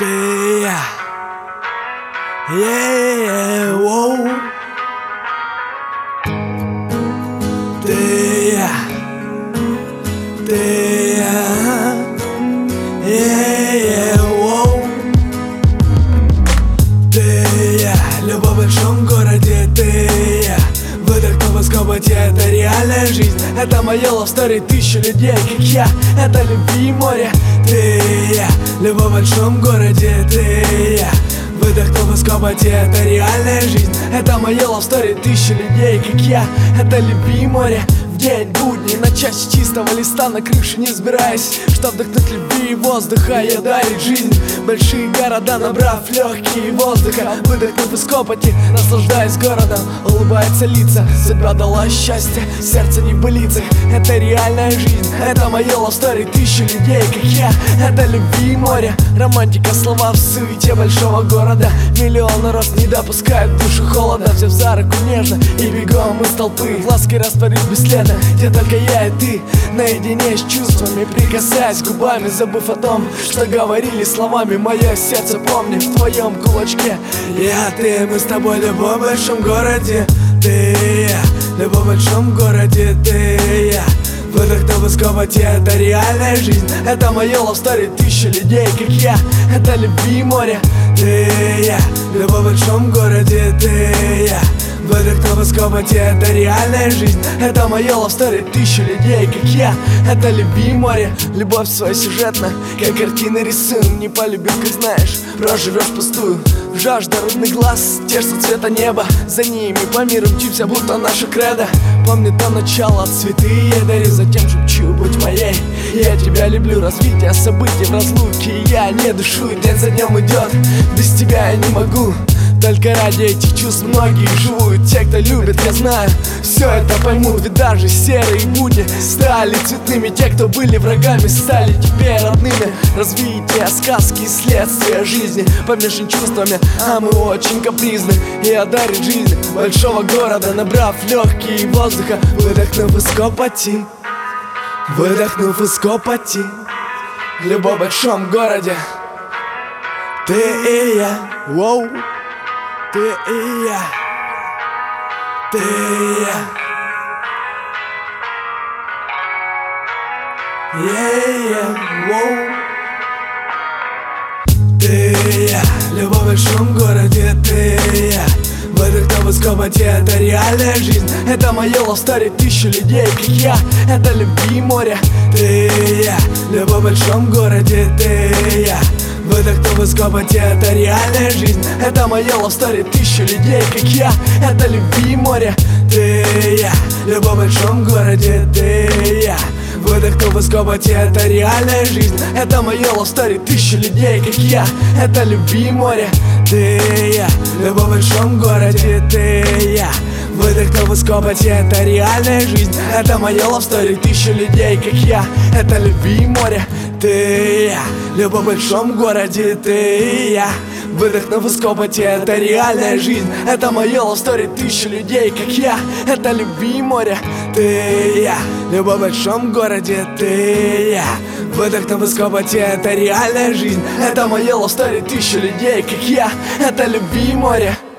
Ты я, воу. Ты я, воу. Ты я, любовь в большом городе. Ты я, выдох на воскоботе. Это реальная жизнь, это моя love story. Тысячи людей, как я, это любви и море. Ты я, любовь в большом городе. Ты я, выдох на воскоботе. Это реальная жизнь, это моя love story. Тысячи людей, как я, это любви и море. В день будни на части чистого листа на крыше не взбираясь, что вдохнуть любви и воздуха я дарит жизнь. Большие города, набрав легкие воздуха, выдохнув из копоти, наслаждаясь городом. Улыбаются лица, судьба дала счастье, сердце не в былицах. Это реальная жизнь, это моя love story. Тысячи людей, как я, это любви и море. Романтика, слова в суете большого города. Миллионы роз не допускают душу холода. Взяв за руку нежно и бегом из толпы, в ласке растворив бесследно, где только я и ты, наедине с чувствами, прикасаясь губами, забыв о том, что говорили словами. Мое сердце помни в твоем кулачке. Я, ты, мы с тобой, любовь в большом городе. Ты я, любовь в большом городе. Ты я, выдох на воскоботе. Это реальная жизнь, это моя love story. Тысячи людей, как я, это любви и море. Ты я, любовь в большом городе. Ты я, выдох на воскоботе. Это реальная жизнь, это моя love story. Тысячи людей, как я, это любви и море. Любовь своя сюжетна, как картины рисуем. Не полюбив, как знаешь, проживешь пустую. Жажда родных глаз, тешится цвета неба. За ними по миру мчимся, будто наша кредо. Помни то начало, цветы я дарю, затем шепчу, будь моей. Я тебя люблю, развитие событий в разлуке. Я не дышу, день за днем идет, без тебя я не могу. Только ради этих чувств многие живут. Те, кто любит, я знаю, все это поймут. Ведь даже серые будни стали цветными. Те, кто были врагами, стали теперь родными. Развитие, сказки, следствия жизни помешан чувствами, а мы очень капризны. И одарит жизнь большого города, набрав легкие воздуха, выдохнув из копоти. Выдохнув из копоти. Любовь в большом городе. Ты и я, воу. Ты и я, ты и я, воу. Ты и я, любовь в большом городе. Ты и я, выдох на воскоботе. Это реальная жизнь, это моя love story. Тысячи людей, как я, это любви и море. Ты и я, любовь в большом городе. Ты и я, выдох на воскоботе. Это реальная жизнь, это моя love story. Тысячи людей, как я, это любви и море. Ты и я, любовь в большом городе. Ты и я, выдох на воскоботе. Это реальная жизнь, это моя love story. Тысячи людей, как я, это любви и море. Ты и я, любовь в большом городе. Ты и я, выдох на воскоботе. Это реальная жизнь, это моя love story. Тысячи людей, как я, это любви и море. Ты и я, любовь в большом городе. Ты и я, выдох на воскоботе. Это реальная жизнь, это моя love story. Тысячи людей, как я, это любви и море. Ты и я, любовь в большом городе. Ты и я, выдох на воскоботе. Это реальная жизнь, это моя love story. Тысячи людей, как я, это любви и море.